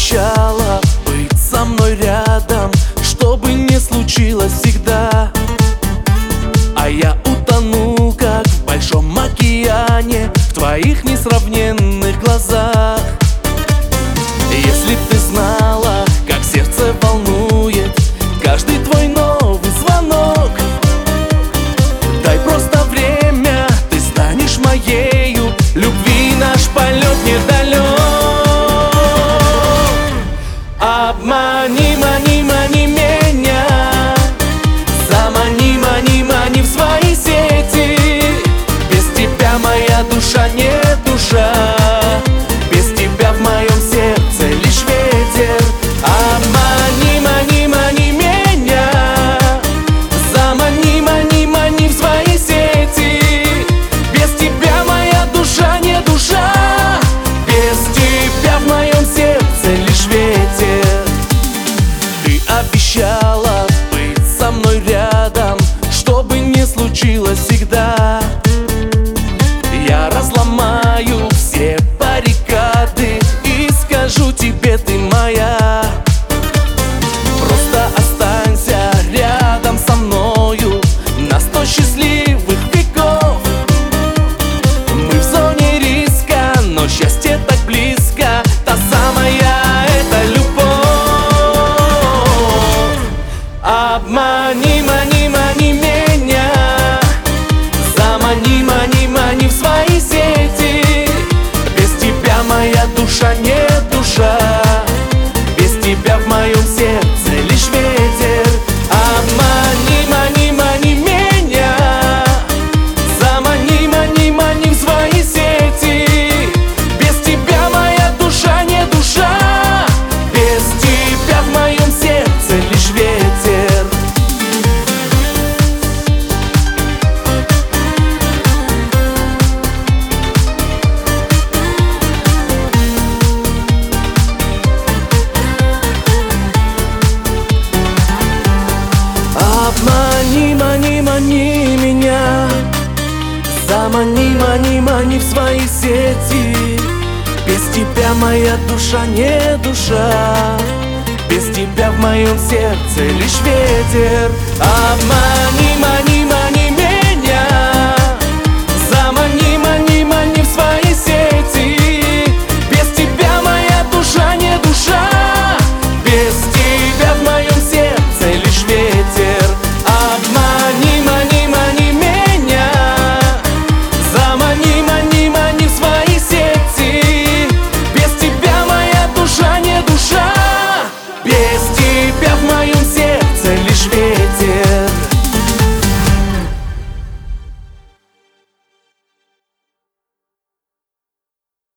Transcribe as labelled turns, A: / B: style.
A: обещала быть со мной рядом, что бы ни случилось всегда. А я утонул, как в большом океане, в твоих несравненных глазах. Если б ты знала, как сердце волнует каждый твой новый звонок, дай просто время, ты станешь моею, любви наш полет недалек. Обмани, мани, мани меня, замани, мани, мани в свои сети. Без тебя моя душа не душа, без тебя в моем сердце лишь ветер. Обмани, мани, мани меня, замани, мани, мани в свои сети. Без тебя моя душа не душа, без тебя в моем сердце лишь ветер. Ты обещала быть со мной рядом, что бы ни случилось всегда. Я разломаю все баррикады и скажу тебе, ты моя. Просто останься рядом со мною на 100 счастливых веков. Мы в зоне риска, но счастье так близко, та самая эта любовь. Обмани, мани, мани меня, замани, мани, мани в свои сети. Без тебя моя душа не душа, без тебя в моем сердце лишь ветер. Обмани, мани, мани меня, замани, мани, мани в свои сети. Без тебя моя душа не душа, без тебя в моем сердце лишь ветер. Обмани, мани, мани меня, замани, мани, мани в свои сети. Без тебя моя душа не душа, без тебя в моем сердце лишь ветер. Обмани, мани, мани меня, замани, мани, мани в свои сети. Без тебя моя душа не душа, без тебя в моем сердце лишь ветер. Обмани, мани, мани меня, замани, мани, мани в свои сети. Без тебя моя душа не душа, без тебя в моем сердце лишь ветер.